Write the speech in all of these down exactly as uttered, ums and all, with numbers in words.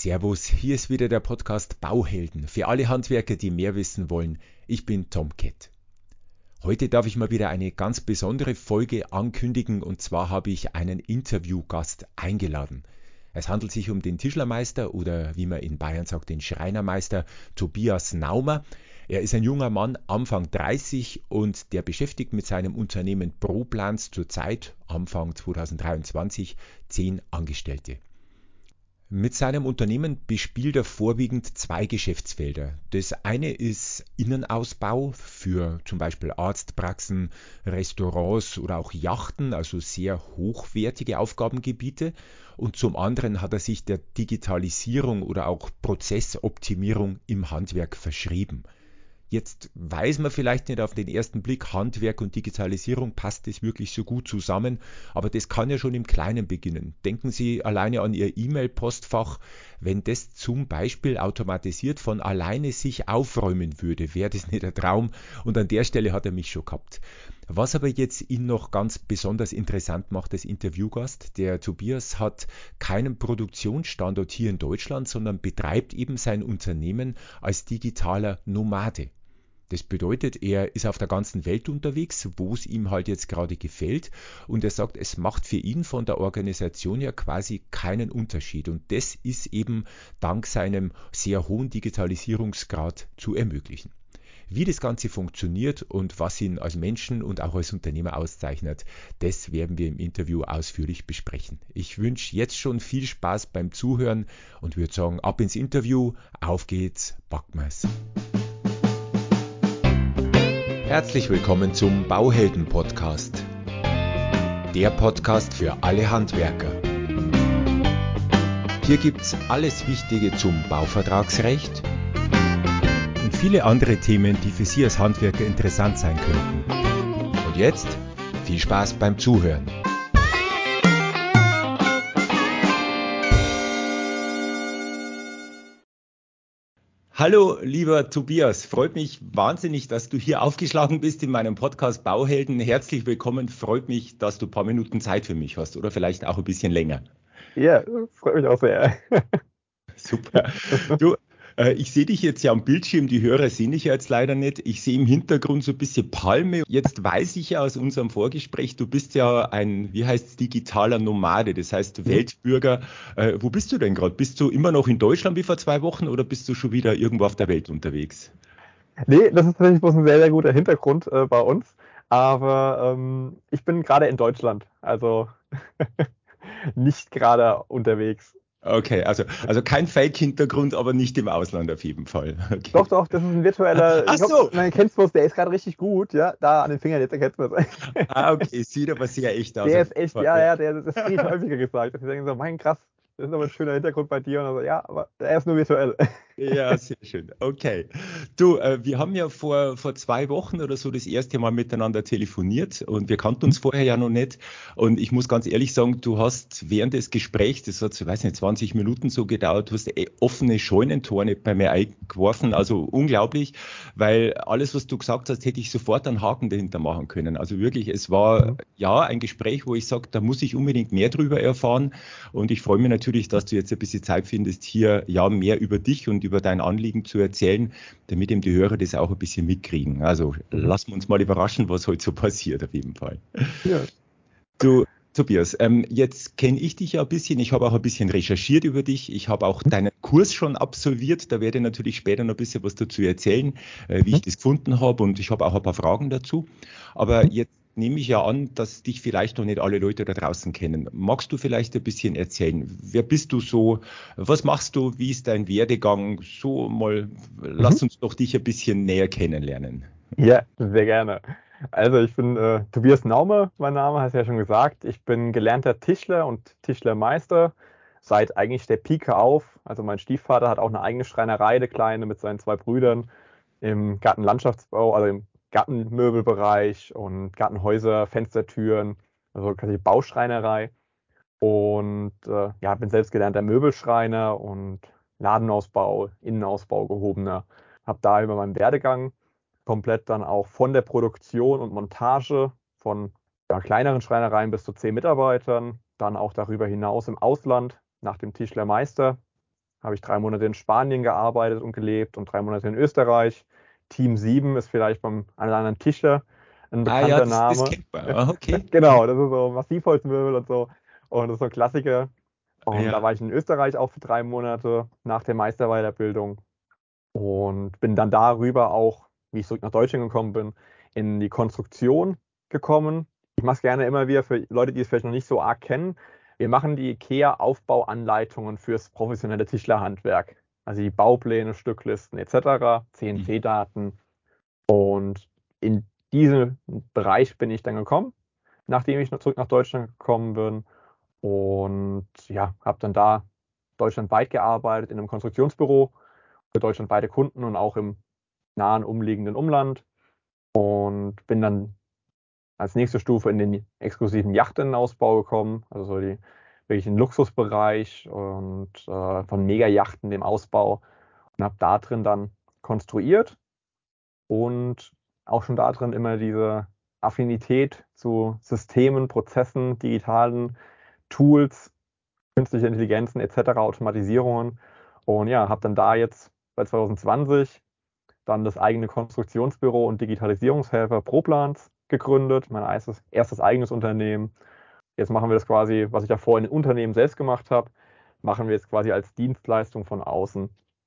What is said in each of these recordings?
Servus, hier ist wieder der Podcast Bauhelden für alle Handwerker, die mehr wissen wollen. Ich bin Tom Kett. Heute darf ich mal wieder eine ganz besondere Folge ankündigen, und zwar habe ich einen Interviewgast eingeladen. Es handelt sich um den Tischlermeister oder wie man in Bayern sagt, den Schreinermeister Tobias Naumer. Er ist ein junger Mann, Anfang dreißig, und der beschäftigt mit seinem Unternehmen ProPlans zurzeit, Anfang zweitausenddreiundzwanzig, zehn Angestellte. Mit seinem Unternehmen bespielt er vorwiegend zwei Geschäftsfelder. Das eine ist Innenausbau für zum Beispiel Arztpraxen, Restaurants oder auch Yachten, also sehr hochwertige Aufgabengebiete. Und zum anderen hat er sich der Digitalisierung oder auch Prozessoptimierung im Handwerk verschrieben. Jetzt weiß man vielleicht nicht auf den ersten Blick, Handwerk und Digitalisierung, passt das wirklich so gut zusammen? Aber das kann ja schon im Kleinen beginnen. Denken Sie alleine an Ihr E-Mail-Postfach. Wenn das zum Beispiel automatisiert von alleine sich aufräumen würde, wäre das nicht ein Traum. Und an der Stelle hat er mich schon gehabt. Was aber jetzt ihn noch ganz besonders interessant macht als Interviewgast: der Tobias hat keinen Produktionsstandort hier in Deutschland, sondern betreibt eben sein Unternehmen als digitaler Nomade. Das bedeutet, er ist auf der ganzen Welt unterwegs, wo es ihm halt jetzt gerade gefällt, und er sagt, es macht für ihn von der Organisation her quasi keinen Unterschied, und das ist eben dank seinem sehr hohen Digitalisierungsgrad zu ermöglichen. Wie das Ganze funktioniert und was ihn als Menschen und auch als Unternehmer auszeichnet, das werden wir im Interview ausführlich besprechen. Ich wünsche jetzt schon viel Spaß beim Zuhören und würde sagen, ab ins Interview, auf geht's, packen wir's. Herzlich willkommen zum Bauhelden-Podcast, der Podcast für alle Handwerker. Hier gibt's alles Wichtige zum Bauvertragsrecht und viele andere Themen, die für Sie als Handwerker interessant sein könnten. Und jetzt viel Spaß beim Zuhören. Hallo, lieber Tobias, freut mich wahnsinnig, dass du hier aufgeschlagen bist in meinem Podcast Bauhelden. Herzlich willkommen, freut mich, dass du ein paar Minuten Zeit für mich hast oder vielleicht auch ein bisschen länger. Ja, freut mich auch sehr. Super. Du, äh, ich sehe dich jetzt ja am Bildschirm, die Hörer sehen dich ja jetzt leider nicht. Ich sehe im Hintergrund so ein bisschen Palme. Jetzt weiß ich ja aus unserem Vorgespräch, du bist ja ein, wie heißt es, digitaler Nomade, das heißt Weltbürger. Äh, wo bist du denn gerade? Bist du immer noch in Deutschland wie vor zwei Wochen oder bist du schon wieder irgendwo auf der Welt unterwegs? Nee, das ist tatsächlich bloß ein sehr, sehr guter Hintergrund äh, bei uns. Aber ähm, ich bin gerade in Deutschland, also nicht gerade unterwegs. Okay, also, also kein Fake-Hintergrund, aber nicht im Ausland auf jeden Fall. Doch, Okay. doch, das ist ein virtueller, Ach ich hoffe, so. man kennt es bloß, der ist gerade richtig gut, ja, da an den Fingern, jetzt erkennt man es. Ah, okay, sieht aber sehr echt aus. Der Auf ist jeden echt, Fall. ja, Ja. ja, der, das kriege ich häufiger gesagt, dass sie denken so, mein krass, das ist aber ein schöner Hintergrund bei dir. Und also, ja, aber er ist nur virtuell. Ja, sehr schön. Okay. Du, äh, wir haben ja vor, vor zwei Wochen oder so das erste Mal miteinander telefoniert und wir kannten uns vorher ja noch nicht. Und ich muss ganz ehrlich sagen, du hast während des Gesprächs, das hat, ich weiß nicht, zwanzig Minuten so gedauert, du hast eh offene Scheunentore bei mir eingeworfen. Also unglaublich, weil alles, was du gesagt hast, hätte ich sofort einen Haken dahinter machen können. Also wirklich, es war ja ein Gespräch, wo ich sage, da muss ich unbedingt mehr drüber erfahren. Und ich freue mich natürlich, dass du jetzt ein bisschen Zeit findest, hier ja mehr über dich und über dein Anliegen zu erzählen, damit eben die Hörer das auch ein bisschen mitkriegen. Also lassen wir uns mal überraschen, was heute so passiert auf jeden Fall. Ja. Du, Tobias, ähm, jetzt kenne ich dich ja ein bisschen. Ich habe auch ein bisschen recherchiert über dich. Ich habe auch deinen Kurs schon absolviert. Da werde ich natürlich später noch ein bisschen was dazu erzählen, äh, wie ich das gefunden habe. Und ich habe auch ein paar Fragen dazu. Aber jetzt nehme ich ja an, dass dich vielleicht noch nicht alle Leute da draußen kennen. Magst du vielleicht ein bisschen erzählen? Wer bist du so? Was machst du? Wie ist dein Werdegang? So mal, Mhm. lass uns doch dich ein bisschen näher kennenlernen. Ja, sehr gerne. Also ich bin äh, Tobias Naume, mein Name, hast du ja schon gesagt. Ich bin gelernter Tischler und Tischlermeister seit eigentlich der Pike auf. Also mein Stiefvater hat auch eine eigene Schreinerei, eine kleine, mit seinen zwei Brüdern im Gartenlandschaftsbau, also im Gartenmöbelbereich und Gartenhäuser, Fenstertüren, also quasi Bauschreinerei. Und äh, ja, bin selbst gelernter Möbelschreiner und Ladenausbau, Innenausbau, gehobener. Habe da über meinen Werdegang komplett dann auch von der Produktion und Montage von ja, kleineren Schreinereien bis zu zehn Mitarbeitern, dann auch darüber hinaus im Ausland nach dem Tischlermeister habe ich drei Monate in Spanien gearbeitet und gelebt und drei Monate in Österreich. Team sieben ist vielleicht beim einen oder anderen Tischler ein Ah ja, bekannter das, das Name. kennt man. Ah, okay. Genau, das ist so Massivholzmöbel und so. Und das ist so ein Klassiker. Und da Ja. war ich in Österreich auch für drei Monate nach der Meisterweiterbildung und bin dann darüber auch, wie ich zurück nach Deutschland gekommen bin, in die Konstruktion gekommen. Ich mache es gerne immer wieder für Leute, die es vielleicht noch nicht so arg kennen. Wir machen die IKEA-Aufbauanleitungen fürs professionelle Tischlerhandwerk. Also die Baupläne, Stücklisten et cetera, Mhm. C N C-Daten. Und in diesen Bereich bin ich dann gekommen, nachdem ich noch zurück nach Deutschland gekommen bin. Und ja, habe dann da deutschlandweit gearbeitet in einem Konstruktionsbüro für deutschlandweite Kunden und auch im nahen umliegenden Umland. Und bin dann als nächste Stufe in den exklusiven Yachtenausbau gekommen, also so die wirklich den Luxusbereich und äh, von Megayachten, dem Ausbau, und habe da drin dann konstruiert und auch schon da drin immer diese Affinität zu Systemen, Prozessen, digitalen Tools, künstliche Intelligenzen et cetera, Automatisierungen. Und ja, habe dann da jetzt bei zwanzig zwanzig dann das eigene Konstruktionsbüro und Digitalisierungshelfer ProPlans gegründet, mein erstes, erstes eigenes Unternehmen. Jetzt machen wir das quasi, was ich davor in den Unternehmen selbst gemacht habe, machen wir jetzt quasi als Dienstleistung von außen.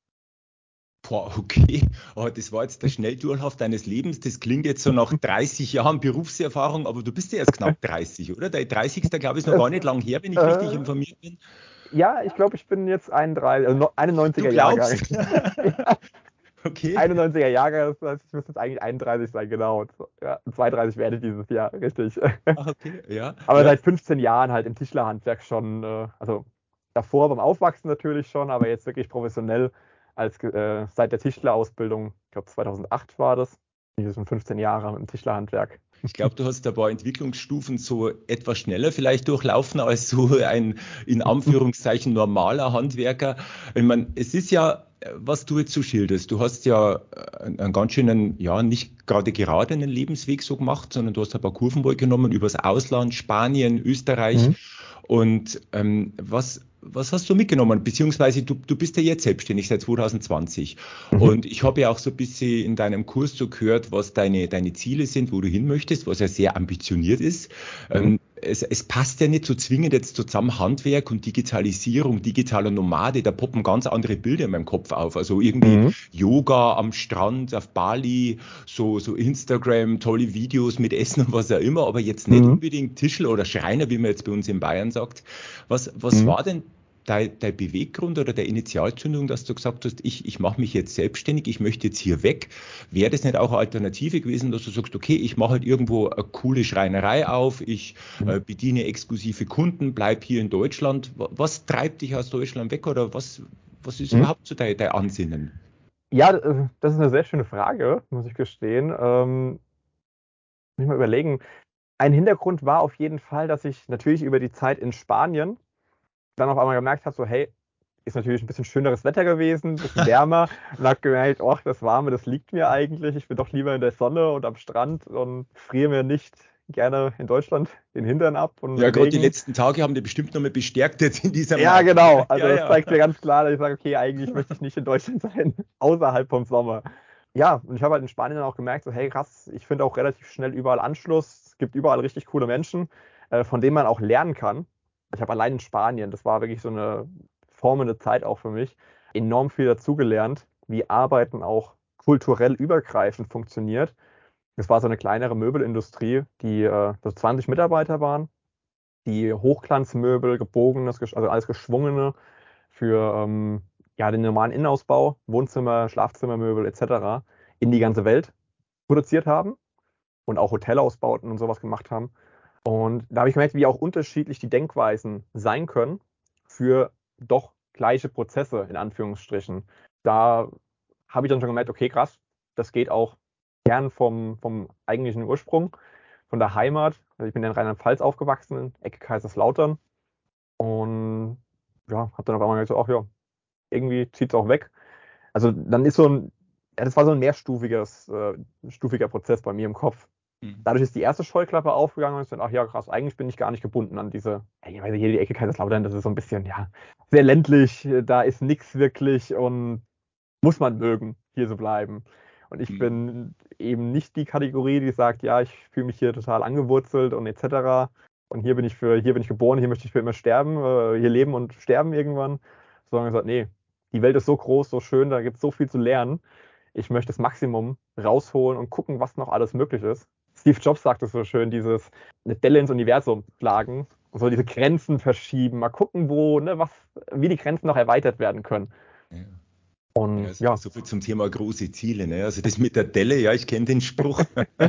Boah, okay. Oh, das war jetzt der Schnelldurchlauf deines Lebens. Das klingt jetzt so nach dreißig Jahren Berufserfahrung, aber du bist ja erst knapp dreißig, oder? Der dreißigste. glaube ich, ist noch gar Es, nicht lang her, wenn ich richtig äh, informiert bin. ja, ich glaube, ich bin jetzt einunddreißig, also Du einundneunziger Jahrgang. glaubst? Ja, Okay. einundneunziger Jahrgang, das heißt, ich müsste jetzt eigentlich einunddreißig sein, genau. Ja, zweiunddreißig werde ich dieses Jahr, richtig. Ach, okay. Ja, Aber ja. seit fünfzehn Jahren halt im Tischlerhandwerk schon, äh, also davor beim Aufwachsen natürlich schon, aber jetzt wirklich professionell als äh, seit der Tischlerausbildung, ich glaube zweitausendacht war das. Ich bin schon fünfzehn Jahre im Tischlerhandwerk. Ich glaube, du hast ein paar Entwicklungsstufen so etwas schneller vielleicht durchlaufen als so ein in Anführungszeichen normaler Handwerker. Ich meine, es ist ja, äh, was du jetzt so schilderst, du hast ja äh, einen, einen ganz schönen, ja, nicht gerade geradenen Lebensweg so gemacht, sondern du hast ein paar Kurven wohl genommen übers Ausland, Spanien, Österreich. Mhm. Und ähm, was, was hast du mitgenommen? Beziehungsweise du, du bist ja jetzt selbstständig seit zwanzig zwanzig. Mhm. Und ich habe ja auch so ein bisschen in deinem Kurs so gehört, was deine, deine Ziele sind, wo du hin möchtest, was ja sehr ambitioniert ist. Mhm. Ähm, es, es passt ja nicht so zwingend jetzt zusammen Handwerk und Digitalisierung, digitaler Nomade, da poppen ganz andere Bilder in meinem Kopf auf. Also irgendwie Mhm. Yoga am Strand auf Bali, so, so Instagram, tolle Videos mit Essen und was auch immer, aber jetzt nicht Mhm. unbedingt Tischler oder Schreiner, wie man jetzt bei uns in Bayern sagt. Was, was Mhm. war denn dein, dein Beweggrund oder der Initialzündung, dass du gesagt hast, ich, ich mache mich jetzt selbstständig, ich möchte jetzt hier weg? Wäre das nicht auch eine Alternative gewesen, dass du sagst, okay, ich mache halt irgendwo eine coole Schreinerei auf, ich Mhm. äh, bediene exklusive Kunden, bleib hier in Deutschland. Was treibt dich aus Deutschland weg oder was, was ist Mhm. überhaupt so dein, dein Ansinnen? Ja, äh, das ist eine sehr schöne Frage, muss ich gestehen. Ähm, muss ich mal überlegen. Ein Hintergrund war auf jeden Fall, dass ich natürlich über die Zeit in Spanien dann auf einmal gemerkt habe, so hey, ist natürlich ein bisschen schöneres Wetter gewesen, ein bisschen wärmer, und habe gemerkt, ach, das Warme, das liegt mir eigentlich. Ich bin doch lieber in der Sonne und am Strand und friere mir nicht gerne in Deutschland den Hintern ab und Ja, mit gerade die Regen. letzten Tage haben die bestimmt nochmal bestärkt jetzt in dieser Ja, Meinung. genau. Also Ja, das ja. zeigt mir ganz klar, dass ich sage, okay, eigentlich möchte ich nicht in Deutschland sein, außerhalb vom Sommer. Ja, und ich habe halt in Spanien dann auch gemerkt, so hey, krass, ich finde auch relativ schnell überall Anschluss. Es gibt überall richtig coole Menschen, äh, von denen man auch lernen kann. Ich habe allein in Spanien, das war wirklich so eine formende Zeit auch für mich, enorm viel dazugelernt, wie Arbeiten auch kulturell übergreifend funktioniert. Es war so eine kleinere Möbelindustrie, die äh, so zwanzig Mitarbeiter waren, die Hochglanzmöbel, gebogenes, gesch- also alles geschwungene für ähm, ja, den normalen Innenausbau, Wohnzimmer, Schlafzimmermöbel et cetera in die ganze Welt produziert haben und auch Hotelausbauten und sowas gemacht haben. Und da habe ich gemerkt, wie auch unterschiedlich die Denkweisen sein können für doch gleiche Prozesse, in Anführungsstrichen. Da habe ich dann schon gemerkt, okay, krass, das geht auch gern vom, vom eigentlichen Ursprung, von der Heimat. Also ich bin in Rheinland-Pfalz aufgewachsen, in Ecke Kaiserslautern. Und ja, habe dann auf einmal gesagt, ach ja, irgendwie zieht es auch weg. Also dann ist so ein, ja, das war so ein mehrstufiges, äh, stufiger Prozess bei mir im Kopf. Dadurch ist die erste Scheuklappe aufgegangen und ich dachte, ach ja, krass, eigentlich bin ich gar nicht gebunden an diese, ich weiß nicht, hier die Ecke Kaiserslautern, das ist so ein bisschen, ja, sehr ländlich, da ist nichts wirklich und muss man mögen, hier so bleiben. Und ich bin eben nicht die Kategorie, die sagt, ja, ich fühle mich hier total angewurzelt und et cetera. Und hier bin ich für, hier bin ich geboren, hier möchte ich für immer sterben, äh, hier leben und sterben irgendwann. Sondern gesagt, nee, die Welt ist so groß, so schön, da gibt es so viel zu lernen. Ich möchte das Maximum rausholen und gucken, was noch alles möglich ist. Steve Jobs sagt es so schön, dieses eine Delle ins Universum schlagen und so diese Grenzen verschieben, mal gucken, wo, ne, was, wie die Grenzen noch erweitert werden können. Ja. Und Ja, so, ja. so viel zum Thema große Ziele. Ne? Also das mit der Delle, ja, ich kenne den Spruch.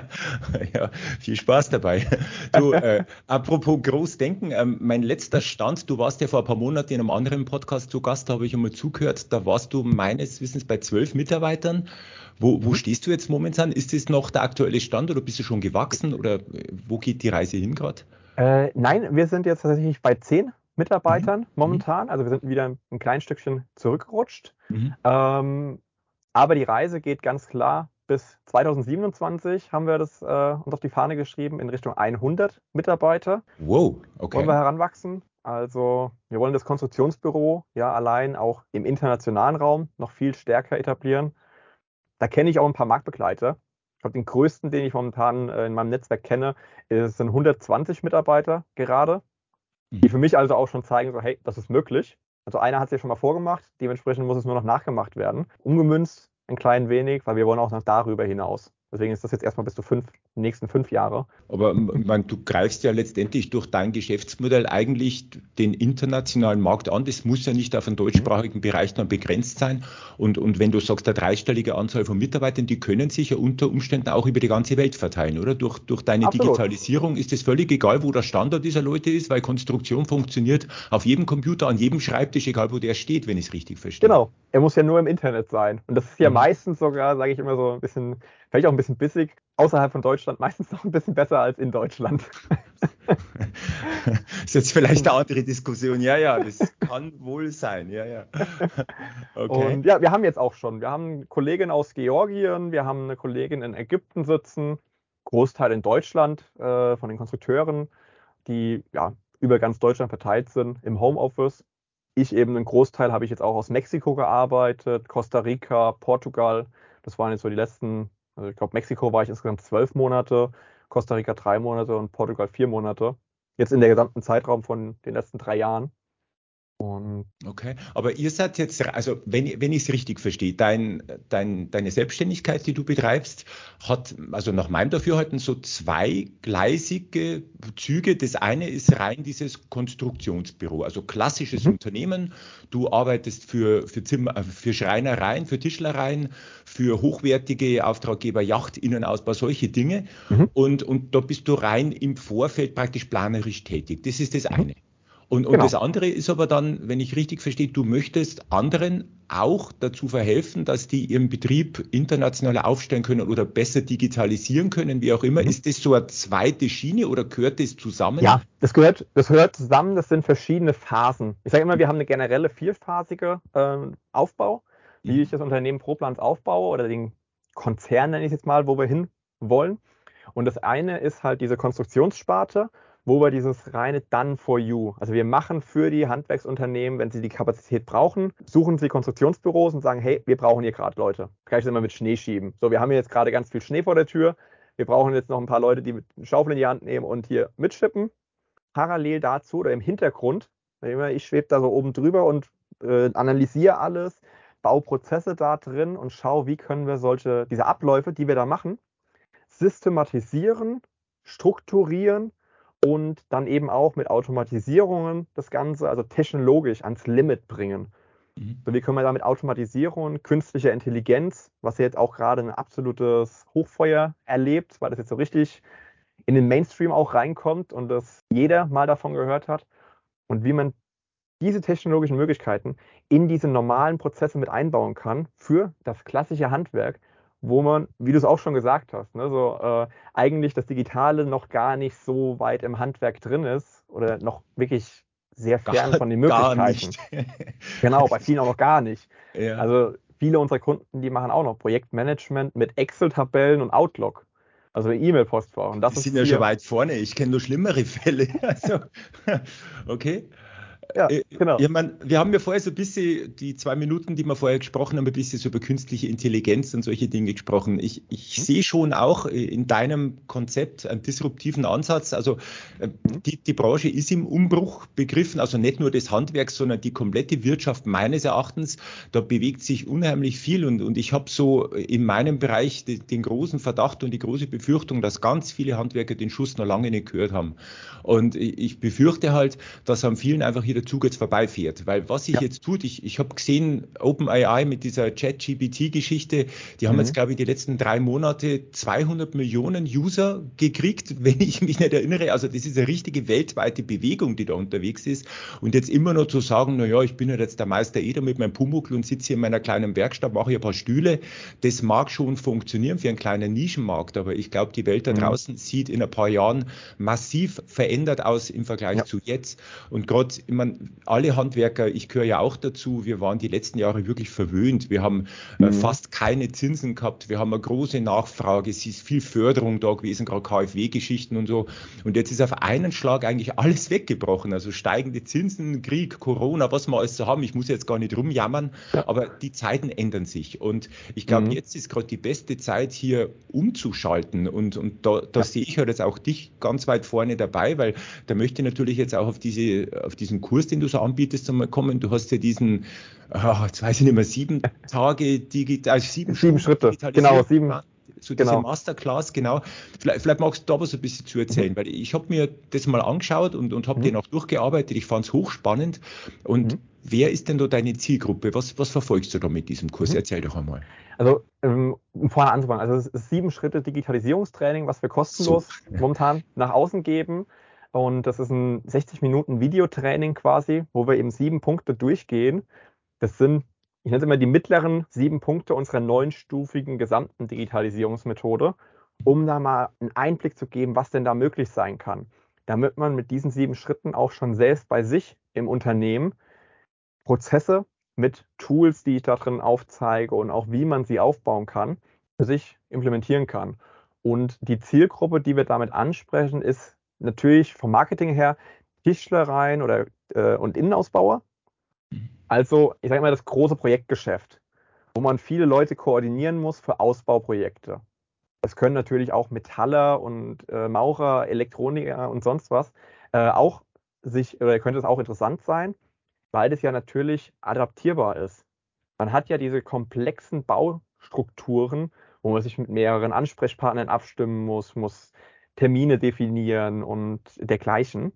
Ja, viel Spaß dabei. Du, äh, apropos Großdenken, ähm, mein letzter Stand, du warst ja vor ein paar Monaten in einem anderen Podcast zu Gast, da habe ich einmal zugehört, da warst du meines Wissens bei zwölf Mitarbeitern. Wo, wo stehst du jetzt momentan? Ist das noch der aktuelle Stand oder bist du schon gewachsen oder äh, wo geht die Reise hin gerade? Äh, nein, wir sind jetzt tatsächlich bei zehn Mitarbeitern Mhm. momentan. Also wir sind wieder ein kleines Stückchen zurückgerutscht. Mhm. Ähm, aber die Reise geht ganz klar bis zweitausendsiebenundzwanzig haben wir das äh, uns auf die Fahne geschrieben, in Richtung hundert Mitarbeiter Wow, wollen wir okay. heranwachsen. Also wir wollen das Konstruktionsbüro ja allein auch im internationalen Raum noch viel stärker etablieren. Da kenne ich auch ein paar Marktbegleiter. Ich glaube, den größten, den ich momentan äh, in meinem Netzwerk kenne, ist, sind hundertzwanzig Mitarbeiter gerade, die für Mhm. mich also auch schon zeigen, so, hey, das ist möglich. Also einer hat es ja schon mal vorgemacht, dementsprechend muss es nur noch nachgemacht werden. Umgemünzt ein klein wenig, weil wir wollen auch noch darüber hinaus. Deswegen ist das jetzt erstmal bis zu fünf, die nächsten fünf Jahre. Aber m- man, du greifst ja letztendlich durch dein Geschäftsmodell eigentlich den internationalen Markt an. Das muss ja nicht auf den Mhm. deutschsprachigen Bereich dann begrenzt sein. Und, und wenn du sagst, eine dreistellige Anzahl von Mitarbeitern, die können sich ja unter Umständen auch über die ganze Welt verteilen, oder? Durch, durch deine Absolut. Digitalisierung ist es völlig egal, wo der Standort dieser Leute ist, weil Konstruktion funktioniert auf jedem Computer, an jedem Schreibtisch, egal wo der steht, wenn ich es richtig verstehe. Genau. Er muss ja nur im Internet sein. Und das ist ja Mhm. meistens sogar, sage ich immer so ein bisschen, vielleicht auch ein bisschen bissig, außerhalb von Deutschland meistens noch ein bisschen besser als in Deutschland. Ist jetzt vielleicht eine andere Diskussion. Ja, ja, das kann wohl sein. Ja, ja. Okay. Und ja, wir haben jetzt auch schon, wir haben eine Kollegin aus Georgien, wir haben eine Kollegin in Ägypten sitzen, Großteil in Deutschland äh, von den Konstrukteuren, die ja über ganz Deutschland verteilt sind im Homeoffice. Ich eben einen Großteil habe ich jetzt auch aus Mexiko gearbeitet, Costa Rica, Portugal. Das waren jetzt so die letzten, also ich glaube, Mexiko war ich insgesamt zwölf Monate, Costa Rica drei Monate und Portugal vier Monate. Jetzt in der gesamten Zeitraum von den letzten drei Jahren. Und Okay, aber ihr seid jetzt, also wenn, wenn ich es richtig verstehe, dein, dein, deine Selbstständigkeit, die du betreibst, hat, also nach meinem Dafürhalten, so zweigleisige Züge. Das eine ist rein dieses Konstruktionsbüro, also klassisches mhm, Unternehmen. Du arbeitest für, für, Zimmer, äh, für Schreinereien, für Tischlereien, für hochwertige Auftraggeber, Yacht, Innenausbau, solche Dinge. mhm, Und, und da bist du rein im Vorfeld praktisch planerisch tätig. Das ist das mhm, eine. Und, und das genau. andere ist aber dann, wenn ich richtig verstehe, du möchtest anderen auch dazu verhelfen, dass die ihren Betrieb internationaler aufstellen können oder besser digitalisieren können, wie auch immer. Mhm. Ist das so eine zweite Schiene oder gehört das zusammen? Ja, das gehört, das gehört zusammen, das sind verschiedene Phasen. Ich sage immer, wir haben eine generelle vierphasige äh, Aufbau, wie ich Mhm. das Unternehmen ProPlans aufbaue oder den Konzern nenne ich es jetzt mal, wo wir hin wollen. Und das eine ist halt diese Konstruktionssparte, wo wir dieses reine Done for You, also wir machen für die Handwerksunternehmen, wenn sie die Kapazität brauchen, suchen sie Konstruktionsbüros und sagen, hey, wir brauchen hier gerade Leute. Kann ich das immer mit Schnee schieben. So, wir haben hier jetzt gerade ganz viel Schnee vor der Tür. Wir brauchen jetzt noch ein paar Leute, die mit Schaufel in die Hand nehmen und hier mitschippen. Parallel dazu oder im Hintergrund, ich schwebe da so oben drüber und äh, analysiere alles, baue Prozesse da drin und schaue, wie können wir solche, diese Abläufe, die wir da machen, systematisieren, strukturieren und dann eben auch mit Automatisierungen das Ganze, also technologisch ans Limit bringen. Mhm. So, wie können wir da mit Automatisierung, künstlicher Intelligenz, was ja jetzt auch gerade ein absolutes Hochfeuer erlebt, weil das jetzt so richtig in den Mainstream auch reinkommt und das jeder mal davon gehört hat, und wie man diese technologischen Möglichkeiten in diese normalen Prozesse mit einbauen kann für das klassische Handwerk, wo man, wie du es auch schon gesagt hast, ne, so äh, eigentlich das Digitale noch gar nicht so weit im Handwerk drin ist oder noch wirklich sehr fern Gar, von den gar Möglichkeiten. nicht. Genau, bei vielen auch noch gar nicht. Ja, Also viele unserer Kunden, die machen auch noch Projektmanagement mit Excel-Tabellen und Outlook. also E-Mail-Postfach. Und das Die ist sind ja hier. schon weit vorne. Ich kenne nur schlimmere Fälle. Also, okay. Ja, Äh, genau. Ja, man, wir haben ja vorher so ein bisschen, die zwei Minuten, die wir vorher gesprochen haben, ein bisschen so über künstliche Intelligenz und solche Dinge gesprochen. Ich, ich Hm? sehe schon auch in deinem Konzept einen disruptiven Ansatz. Also äh, Hm? die, die Branche ist im Umbruch begriffen, also nicht nur das Handwerk, sondern die komplette Wirtschaft meines Erachtens. Da bewegt sich unheimlich viel und, und ich habe so in meinem Bereich den, den großen Verdacht und die große Befürchtung, dass ganz viele Handwerker den Schuss noch lange nicht gehört haben. Und ich, ich befürchte halt, dass an vielen einfach hier der Zug jetzt vorbeifährt. Weil was sich Ja. jetzt tut, ich, ich habe gesehen, OpenAI mit dieser Chat-G P T-Geschichte, die haben jetzt, Mhm. glaube ich, die letzten drei Monate zweihundert Millionen User gekriegt, wenn ich mich nicht erinnere. Also das ist eine richtige weltweite Bewegung, die da unterwegs ist. Und jetzt immer noch zu sagen, na ja, ich bin halt jetzt der Meister Eder mit meinem Pumuckl und sitze hier in meiner kleinen Werkstatt, mache hier ein paar Stühle, das mag schon funktionieren für einen kleinen Nischenmarkt, aber ich glaube, die Welt da Mhm. draußen sieht in ein paar Jahren massiv verändert aus im Vergleich Ja. zu jetzt. Und gerade, ich meine, alle Handwerker, ich gehöre ja auch dazu, wir waren die letzten Jahre wirklich verwöhnt. Wir haben äh, Mhm. fast keine Zinsen gehabt, wir haben eine große Nachfrage, es ist viel Förderung da gewesen, gerade KfW-Geschichten und so. Und jetzt ist auf einen Schlag eigentlich alles weggebrochen. Also steigende Zinsen, Krieg, Corona, was wir alles so haben. Ich muss jetzt gar nicht rumjammern, Ja. aber die Zeiten ändern sich. Und ich glaube, Mhm. jetzt ist gerade die beste Zeit, hier umzuschalten. Und, und da, da Ja. sehe ich halt jetzt auch dich ganz weit vorne dabei, weil da möchte ich natürlich jetzt auch auf, diese, auf diesen Kurs, den du so anbietest, einmal kommen. Du hast ja diesen, ah, jetzt weiß ich nicht mehr, sieben Tage digital, sieben Sieben Stunden Schritte. Genau, Digitalisierung. sieben. So diese Genau. Masterclass, genau. Vielleicht, vielleicht magst du da was ein bisschen zu Mhm. erzählen, weil ich habe mir das mal angeschaut und, und habe Mhm. den auch durchgearbeitet. Ich fand es hochspannend. Und Mhm. wer ist denn da deine Zielgruppe? Was, was verfolgst du da mit diesem Kurs? Mhm. Erzähl doch einmal. Also, ähm, um vorne anzufangen, also es ist sieben Schritte Digitalisierungstraining, was wir So. kostenlos momentan nach außen geben. Und das ist ein sechzig Minuten Videotraining quasi, wo wir eben sieben Punkte durchgehen. Das sind, ich nenne es immer die mittleren sieben Punkte unserer neunstufigen gesamten Digitalisierungsmethode, um da mal einen Einblick zu geben, was denn da möglich sein kann. Damit man mit diesen sieben Schritten auch schon selbst bei sich im Unternehmen Prozesse mit Tools, die ich da drin aufzeige und auch wie man sie aufbauen kann, für sich implementieren kann. Und die Zielgruppe, die wir damit ansprechen, ist natürlich vom Marketing her Tischlereien oder äh, und Innenausbauer. Also, ich sage mal, das große Projektgeschäft, wo man viele Leute koordinieren muss für Ausbauprojekte. Es können natürlich auch Metaller und äh, Maurer, Elektroniker und sonst was äh, auch sich, oder könnte es auch interessant sein, weil das ja natürlich adaptierbar ist. Man hat ja diese komplexen Baustrukturen, wo man sich mit mehreren Ansprechpartnern abstimmen muss, muss Termine definieren und dergleichen.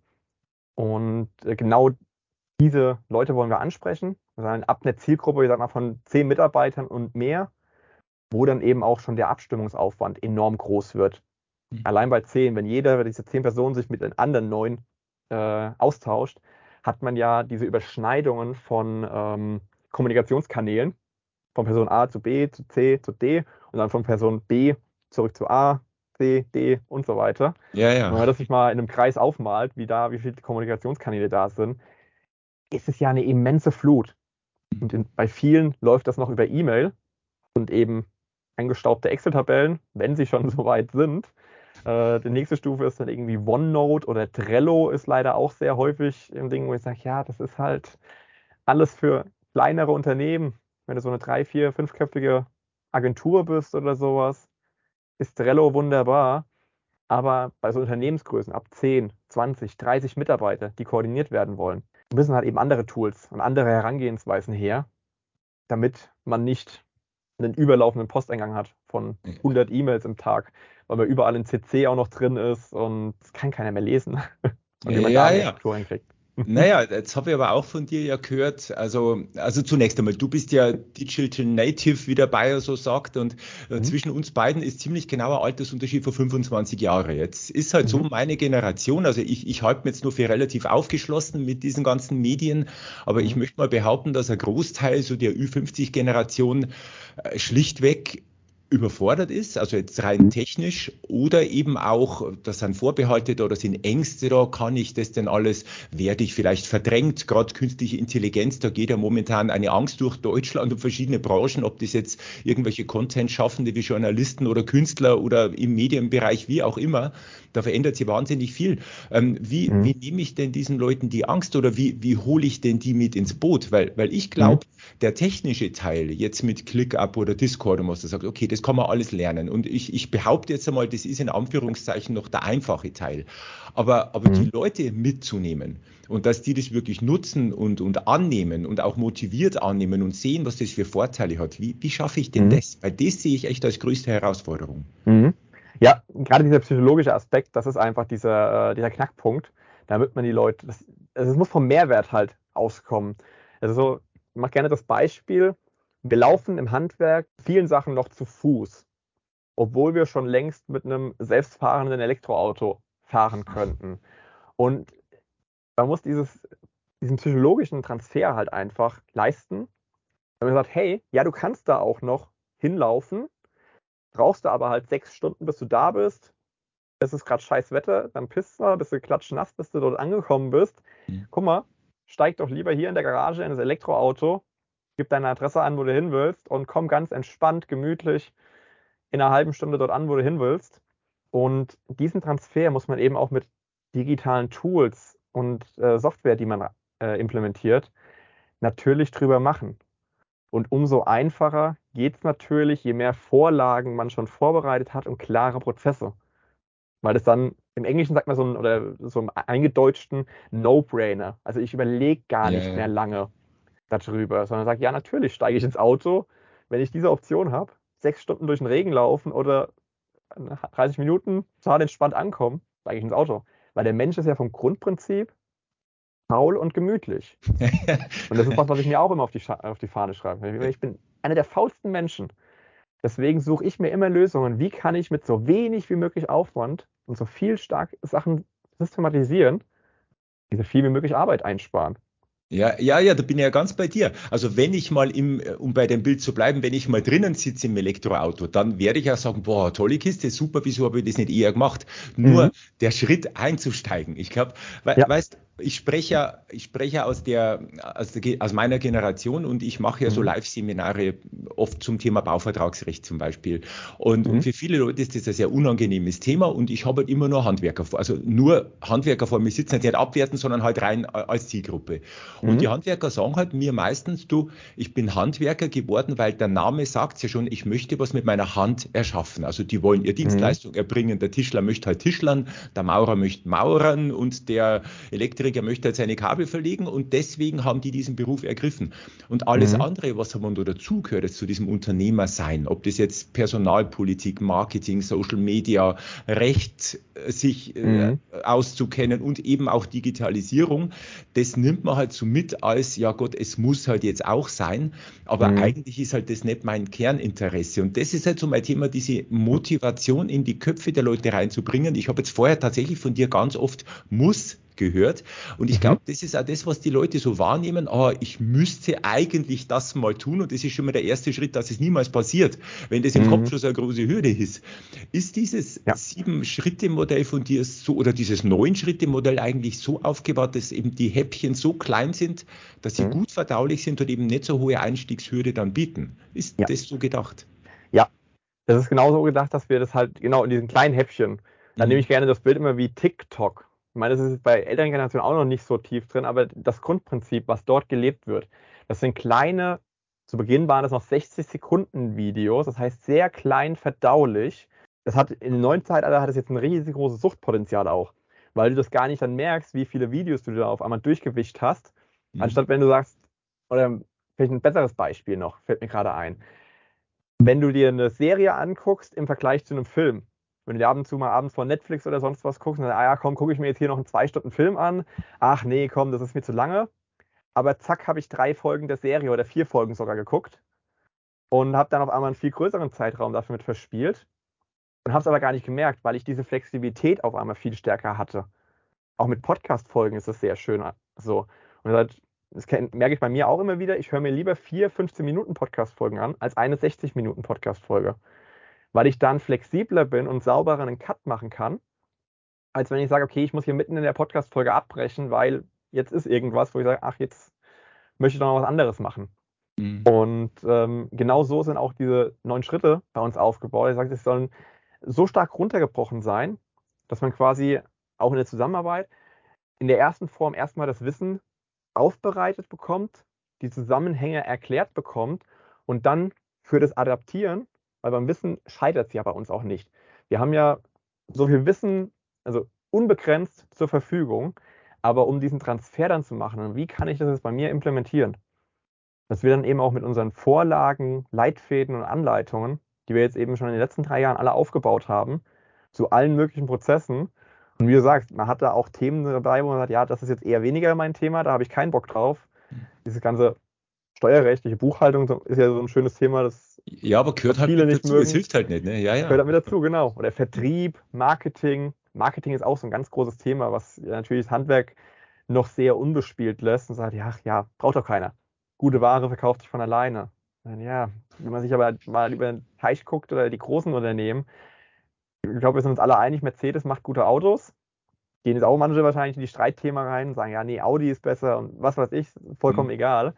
Und äh, genau diese Leute wollen wir ansprechen. Wir sagen ab einer Zielgruppe, ich sag mal, von zehn Mitarbeitern und mehr, wo dann eben auch schon der Abstimmungsaufwand enorm groß wird. Allein bei zehn, wenn jeder diese zehn Personen sich mit den anderen neun äh, austauscht, hat man ja diese Überschneidungen von ähm, Kommunikationskanälen, von Person A zu B, zu C, zu D und dann von Person B zurück zu A, C, D und so weiter. Ja, Und wenn ja. man das sich mal in einem Kreis aufmalt, wie da, wie viele Kommunikationskanäle da sind, ist es ja eine immense Flut. Und in, bei vielen läuft das noch über E-Mail und eben eingestaubte Excel-Tabellen, wenn sie schon so weit sind. Äh, die nächste Stufe ist dann irgendwie OneNote oder Trello ist leider auch sehr häufig im Ding, wo ich sage, ja, das ist halt alles für kleinere Unternehmen. Wenn du so eine drei, vier, fünfköpfige Agentur bist oder sowas, ist Trello wunderbar. Aber bei so Unternehmensgrößen ab zehn, zwanzig, dreißig Mitarbeiter, die koordiniert werden wollen, müssen halt eben andere Tools und andere Herangehensweisen her, damit man nicht einen überlaufenden Posteingang hat von hundert E-Mails im Tag, weil man überall in C C auch noch drin ist und das kann keiner mehr lesen. Und wie man da Ja, mehr ja. Struktur hinkriegt. Naja, jetzt habe ich aber auch von dir ja gehört, also, also zunächst einmal, du bist ja Digital Native, wie der Bayer so sagt, und äh, Mhm. zwischen uns beiden ist ziemlich genauer Altersunterschied von fünfundzwanzig Jahre. Jetzt ist halt so Mhm. meine Generation, also ich, ich halte mich jetzt nur für relativ aufgeschlossen mit diesen ganzen Medien, aber ich Mhm. möchte mal behaupten, dass ein Großteil so der Ü fünfzig Generation äh, schlichtweg überfordert ist, also jetzt rein technisch, oder eben auch, da sind Vorbehalte da, da sind Ängste da, kann ich das denn alles, werde ich vielleicht verdrängt, gerade künstliche Intelligenz, da geht ja momentan eine Angst durch Deutschland und verschiedene Branchen, ob das jetzt irgendwelche Content-Schaffende wie Journalisten oder Künstler oder im Medienbereich, wie auch immer, da verändert sich wahnsinnig viel. Ähm, wie, Mhm. wie nehme ich denn diesen Leuten die Angst oder wie, wie hole ich denn die mit ins Boot? Weil, weil ich Mhm. glaube, der technische Teil, jetzt mit ClickUp oder Discord, wo du sagst, okay, das kann man alles lernen. Und ich, ich behaupte jetzt einmal, das ist in Anführungszeichen noch der einfache Teil. Aber, aber die Mhm. Leute mitzunehmen und dass die das wirklich nutzen und, und annehmen und auch motiviert annehmen und sehen, was das für Vorteile hat, wie, wie schaffe ich denn Mhm. das? Weil das sehe ich echt als größte Herausforderung. Mhm. Ja, gerade dieser psychologische Aspekt, das ist einfach dieser, äh, dieser Knackpunkt, damit man die Leute, das, also es muss vom Mehrwert halt auskommen. Also so, ich mache gerne das Beispiel, wir laufen im Handwerk vielen Sachen noch zu Fuß, obwohl wir schon längst mit einem selbstfahrenden Elektroauto fahren könnten. Und man muss dieses, diesen psychologischen Transfer halt einfach leisten, wenn man sagt, hey, ja, du kannst da auch noch hinlaufen, brauchst du aber halt sechs Stunden, bis du da bist. Es ist gerade scheiß Wetter, dann pisst du, bis du klatschnass, bis du dort angekommen bist. Mhm. Guck mal, steig doch lieber hier in der Garage in das Elektroauto, gib deine Adresse an, wo du hin willst und komm ganz entspannt, gemütlich in einer halben Stunde dort an, wo du hin willst. Und diesen Transfer muss man eben auch mit digitalen Tools und äh, Software, die man äh, implementiert, natürlich drüber machen. Und umso einfacher geht es natürlich, je mehr Vorlagen man schon vorbereitet hat und klare Prozesse. Weil das dann, im Englischen sagt man so ein, oder so im eingedeutschten No-Brainer. Also ich überlege gar Ja, nicht ja. mehr lange darüber, sondern sage, ja, natürlich steige ich ins Auto, wenn ich diese Option habe, sechs Stunden durch den Regen laufen oder dreißig Minuten total entspannt ankommen, steige ich ins Auto. Weil der Mensch ist ja vom Grundprinzip faul und gemütlich. Und das ist was, was ich mir auch immer auf die, Scha- auf die Fahne schreibe. Ich bin einer der faulsten Menschen. Deswegen suche ich mir immer Lösungen. Wie kann ich mit so wenig wie möglich Aufwand und so viel stark Sachen systematisieren, diese viel wie möglich Arbeit einsparen? Ja, ja, ja, da bin ich ja ganz bei dir. Also wenn ich mal im, äh, um bei dem Bild zu bleiben, wenn ich mal drinnen sitze im Elektroauto, dann werde ich ja sagen, boah, tolle Kiste, super, wieso habe ich das nicht eher gemacht? Mhm. Nur der Schritt einzusteigen. Ich glaube, we, Ja. weißt, ich spreche ja, ich spreche ja aus der, aus der, Ge- aus meiner Generation und ich mache ja so Mhm. Live-Seminare oft zum Thema Bauvertragsrecht zum Beispiel. Und, und Mhm. für viele Leute ist das ein sehr unangenehmes Thema und ich habe halt immer nur Handwerker vor, also nur Handwerker vor mir sitzen, nicht abwerten, sondern halt rein äh, als Zielgruppe. Und die Mhm. Handwerker sagen halt mir meistens, du, ich bin Handwerker geworden, weil der Name sagt ja schon, ich möchte was mit meiner Hand erschaffen. Also die wollen ihre Mhm. Dienstleistung erbringen. Der Tischler möchte halt Tischlern, der Maurer möchte Maurern und der Elektriker möchte halt seine Kabel verlegen und deswegen haben die diesen Beruf ergriffen. Und alles Mhm. andere, was man da dazugehört, jetzt zu diesem Unternehmer sein, ob das jetzt Personalpolitik, Marketing, Social Media, Recht, äh, sich äh, Mhm. auszukennen und eben auch Digitalisierung, das nimmt man halt so mit als, ja Gott, es muss halt jetzt auch sein, aber Mhm. eigentlich ist halt das nicht mein Kerninteresse. Und das ist halt so mein Thema, diese Motivation in die Köpfe der Leute reinzubringen. Ich habe jetzt vorher tatsächlich von dir ganz oft muss gehört. Und ich Mhm. glaube, das ist auch das, was die Leute so wahrnehmen. Ah, ich müsste eigentlich das mal tun. Und das ist schon mal der erste Schritt, dass es niemals passiert, wenn das im Kopf Mhm. schon so eine große Hürde ist. Ist dieses Ja. Sieben-Schritte-Modell von dir so oder dieses Neun-Schritte-Modell eigentlich so aufgebaut, dass eben die Häppchen so klein sind, dass sie Mhm. gut verdaulich sind und eben nicht so hohe Einstiegshürde dann bieten? Ist Ja. das so gedacht? Ja. Das ist genauso gedacht, dass wir das halt genau in diesen kleinen Häppchen, da nehme Mhm. ich gerne das Bild immer wie TikTok. Ich meine, das ist bei älteren Generationen auch noch nicht so tief drin, aber das Grundprinzip, was dort gelebt wird, das sind kleine, zu Beginn waren das noch sechzig Sekunden Videos, das heißt sehr klein verdaulich. Das hat in dem neuen Zeitalter hat es jetzt ein riesengroßes Suchtpotenzial auch, weil du das gar nicht dann merkst, wie viele Videos du da auf einmal durchgewischt hast, Mhm. anstatt wenn du sagst, oder vielleicht ein besseres Beispiel noch, fällt mir gerade ein. Wenn du dir eine Serie anguckst im Vergleich zu einem Film, wenn du dir ab und zu mal abends vor Netflix oder sonst was guckst, und dann, ah ja, komm, gucke ich mir jetzt hier noch einen zwei Stunden Film an. Ach nee, komm, das ist mir zu lange. Aber zack, habe ich drei Folgen der Serie oder vier Folgen sogar geguckt und habe dann auf einmal einen viel größeren Zeitraum dafür mit verspielt und habe es aber gar nicht gemerkt, weil ich diese Flexibilität auf einmal viel stärker hatte. Auch mit Podcast-Folgen ist das sehr schön so. Und das, das merke ich bei mir auch immer wieder. Ich höre mir lieber vier fünfzehn Minuten Podcast-Folgen an, als eine sechzig Minuten Podcast-Folge. weil ich dann flexibler bin und sauberer einen Cut machen kann, als wenn ich sage, okay, ich muss hier mitten in der Podcast-Folge abbrechen, weil jetzt ist irgendwas, wo ich sage, ach, jetzt möchte ich doch noch was anderes machen. Mhm. Und ähm, genau so sind auch diese neun Schritte bei uns aufgebaut. Ich sage, sie sollen so stark runtergebrochen sein, dass man quasi auch in der Zusammenarbeit in der ersten Form erstmal das Wissen aufbereitet bekommt, die Zusammenhänge erklärt bekommt und dann für das Adaptieren, weil beim Wissen scheitert es ja bei uns auch nicht. Wir haben ja so viel Wissen, also unbegrenzt zur Verfügung, aber um diesen Transfer dann zu machen, wie kann ich das jetzt bei mir implementieren? Dass wir dann eben auch mit unseren Vorlagen, Leitfäden und Anleitungen, die wir jetzt eben schon in den letzten drei Jahren alle aufgebaut haben, zu allen möglichen Prozessen. Und wie du sagst, man hat da auch Themen dabei, wo man sagt, ja, das ist jetzt eher weniger mein Thema, da habe ich keinen Bock drauf. Dieses ganze steuerrechtliche Buchhaltung ist ja so ein schönes Thema, das, Ja, aber gehört was halt viele mit nicht dazu. Es mögen. hilft halt nicht, ne? Ja, Gehört ja. damit dazu, genau. Oder Vertrieb, Marketing. Marketing ist auch so ein ganz großes Thema, was natürlich das Handwerk noch sehr unbespielt lässt und sagt, ja, ja, braucht doch keiner. Gute Ware verkauft sich von alleine. Ja, wenn man sich aber mal über den Teich guckt oder die großen Unternehmen, ich glaube, wir sind uns alle einig, Mercedes macht gute Autos. Gehen jetzt auch manche wahrscheinlich in die Streitthema rein und sagen, ja, nee, Audi ist besser und was weiß ich, vollkommen Mhm. egal.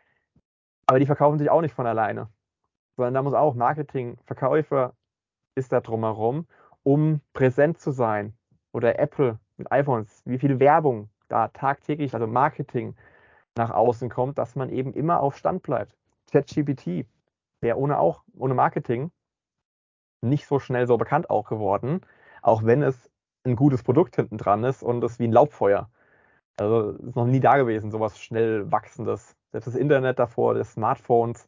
Aber die verkaufen sich auch nicht von alleine, sondern da muss auch Marketing, Verkäufer ist da drumherum, um präsent zu sein. Oder Apple mit iPhones, wie viel Werbung da tagtäglich, also Marketing nach außen kommt, dass man eben immer auf Stand bleibt. ChatGPT wäre ohne auch, ohne Marketing nicht so schnell so bekannt auch geworden, auch wenn es ein gutes Produkt hinten dran ist und es wie ein Laubfeuer. Also ist noch nie da gewesen, sowas schnell wachsendes. Selbst das Internet davor, das Smartphones,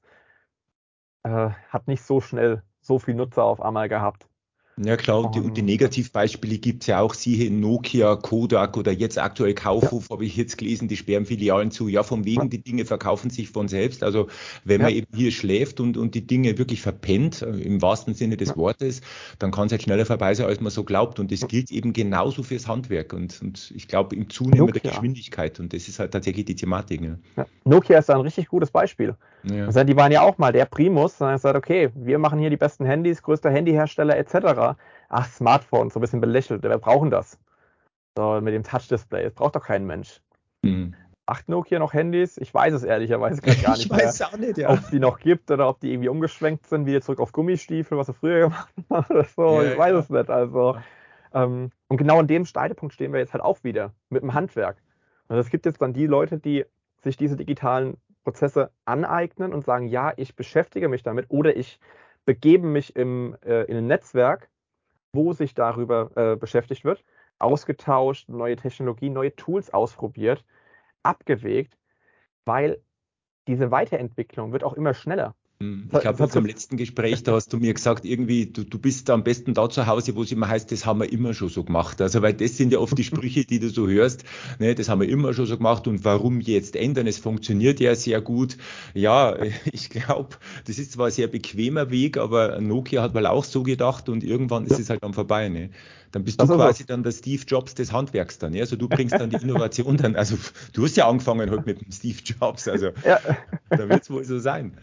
äh, hat nicht so schnell so viel Nutzer auf einmal gehabt. Ja klar, und die, und die Und Negativbeispiele gibt es ja auch, siehe Nokia, Kodak oder jetzt aktuell ja, Kaufhof, habe ich jetzt gelesen, die sperren Filialen zu. Ja, von ja, wegen, die Dinge verkaufen sich von selbst. Also wenn man ja, eben hier schläft und, und die Dinge wirklich verpennt, äh, im wahrsten Sinne des ja. Wortes, dann kann es halt schneller vorbei sein, als man so glaubt. Und das gilt eben genauso fürs Handwerk und, und ich glaube im zunehmender Nokia. Geschwindigkeit. Und das ist halt tatsächlich die Thematik. Ne? Ja. Nokia ist da ein richtig gutes Beispiel. Ja. Also die waren ja auch mal der Primus, sondern gesagt, okay, wir machen hier die besten Handys, größter Handyhersteller et cetera. Ach, Smartphones, so ein bisschen belächelt. Wir brauchen das. So, mit dem Touch-Display. Das braucht doch kein Mensch. Hm. Macht Nokia noch Handys? Ich weiß es ehrlicherweise gerade gar Ich nicht mehr, weiß auch nicht, ob ja. es die noch gibt oder ob die irgendwie umgeschwenkt sind, wieder zurück auf Gummistiefel, was sie früher gemacht haben oder so. Ja, Ich weiß ja. es nicht. Also, ähm, und genau an dem Scheidepunkt stehen wir jetzt halt auch wieder mit dem Handwerk. Also es gibt jetzt dann die Leute, die sich diese digitalen Prozesse aneignen und sagen, ja, ich beschäftige mich damit oder ich begebe mich im, äh, in ein Netzwerk, wo sich darüber äh, beschäftigt wird, ausgetauscht, neue Technologien, neue Tools ausprobiert, abgewegt, weil diese Weiterentwicklung wird auch immer schneller. Hm, Das Ich hat, das glaube, in hat so, unserem letzten Gespräch, da hast du mir gesagt, irgendwie, du, du bist am besten da zu Hause, wo es immer heißt, das haben wir immer schon so gemacht. Also, weil das sind ja oft die Sprüche, die du so hörst, ne, das haben wir immer schon so gemacht und warum jetzt ändern? Es funktioniert ja sehr gut. Ja, ich glaube, das ist zwar ein sehr bequemer Weg, aber Nokia hat mal auch so gedacht und irgendwann ist ja, es halt dann vorbei, ne? Dann bist du das ist quasi es. dann der Steve Jobs des Handwerks dann, ne? Also du bringst dann die Innovation dann, also du hast ja angefangen halt mit dem Steve Jobs, also Ja, da wird es wohl so sein.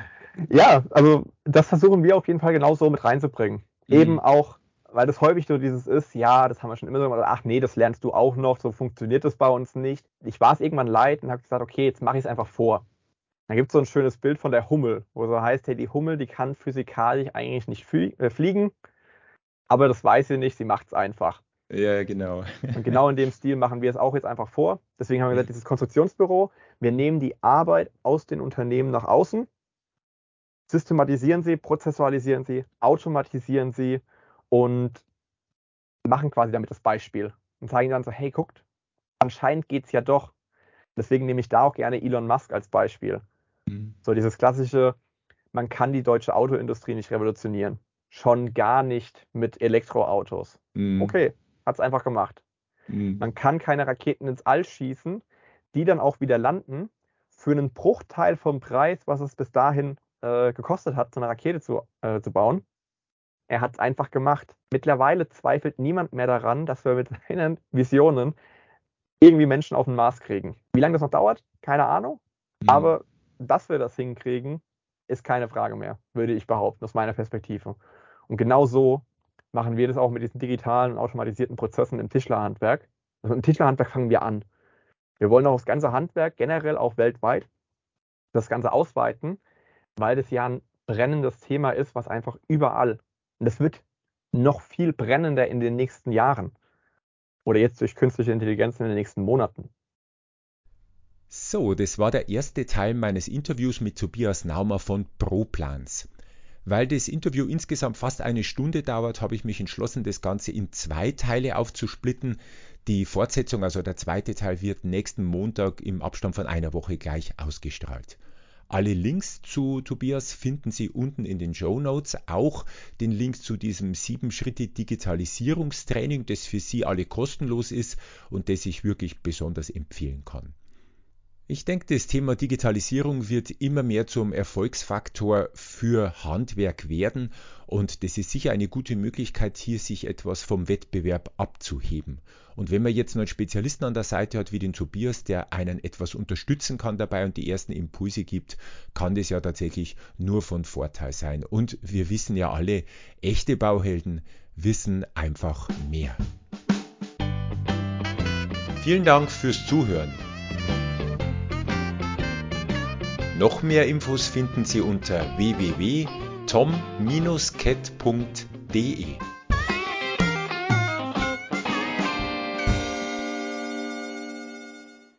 ja, also das versuchen wir auf jeden Fall genauso mit reinzubringen. Hm. Eben auch, weil das häufig so dieses ist, ja, das haben wir schon immer so gemacht, ach nee, das lernst du auch noch, so funktioniert das bei uns nicht. Ich war es irgendwann leid und habe gesagt, okay, jetzt mache ich es einfach vor. Dann gibt es so ein schönes Bild von der Hummel, wo so heißt, hey, die Hummel, die kann physikalisch eigentlich nicht flie äh, fliegen, aber das weiß sie nicht, sie macht es einfach. Ja, genau. Und genau in dem Stil machen wir es auch jetzt einfach vor. Deswegen haben wir gesagt, dieses Konstruktionsbüro, wir nehmen die Arbeit aus den Unternehmen nach außen, systematisieren sie, prozessualisieren sie, automatisieren sie und machen quasi damit das Beispiel und zeigen dann so, hey, guckt, anscheinend geht es ja doch. Deswegen nehme ich da auch gerne Elon Musk als Beispiel. Mhm. So dieses klassische, man kann die deutsche Autoindustrie nicht revolutionieren. Schon gar nicht mit Elektroautos. Mhm. Okay, hat es einfach gemacht. Mhm. Man kann keine Raketen ins All schießen, die dann auch wieder landen, für einen Bruchteil vom Preis, was es bis dahin äh, gekostet hat, so eine Rakete zu, äh, zu bauen. Er hat es einfach gemacht. Mittlerweile zweifelt niemand mehr daran, dass wir mit seinen Visionen irgendwie Menschen auf den Mars kriegen. Wie lange das noch dauert? Keine Ahnung. Mhm. Aber dass wir das hinkriegen, ist keine Frage mehr, würde ich behaupten, aus meiner Perspektive. Und genau so machen wir das auch mit diesen digitalen und automatisierten Prozessen im Tischlerhandwerk. Also im Tischlerhandwerk fangen wir an. Wir wollen auch das ganze Handwerk generell auch weltweit das Ganze ausweiten, weil das ja ein brennendes Thema ist, was einfach überall, und das wird noch viel brennender in den nächsten Jahren oder jetzt durch künstliche Intelligenz in den nächsten Monaten. So, das war der erste Teil meines Interviews mit Tobias Naumer von ProPlans. Weil das Interview insgesamt fast eine Stunde dauert, habe ich mich entschlossen, das Ganze in zwei Teile aufzusplitten. Die Fortsetzung, also der zweite Teil, wird nächsten Montag im Abstand von einer Woche gleich ausgestrahlt. Alle Links zu Tobias finden Sie unten in den Shownotes, auch den Link zu diesem sieben-Schritte-Digitalisierungstraining, das für Sie alle kostenlos ist und das ich wirklich besonders empfehlen kann. Ich denke, das Thema Digitalisierung wird immer mehr zum Erfolgsfaktor für Handwerk werden und das ist sicher eine gute Möglichkeit, hier sich etwas vom Wettbewerb abzuheben. Und wenn man jetzt noch einen Spezialisten an der Seite hat wie den Tobias, der einen etwas unterstützen kann dabei und die ersten Impulse gibt, kann das ja tatsächlich nur von Vorteil sein. Und wir wissen ja alle, echte Bauhelden wissen einfach mehr. Vielen Dank fürs Zuhören. Noch mehr Infos finden Sie unter w w w punkt tom dash cat punkt d e.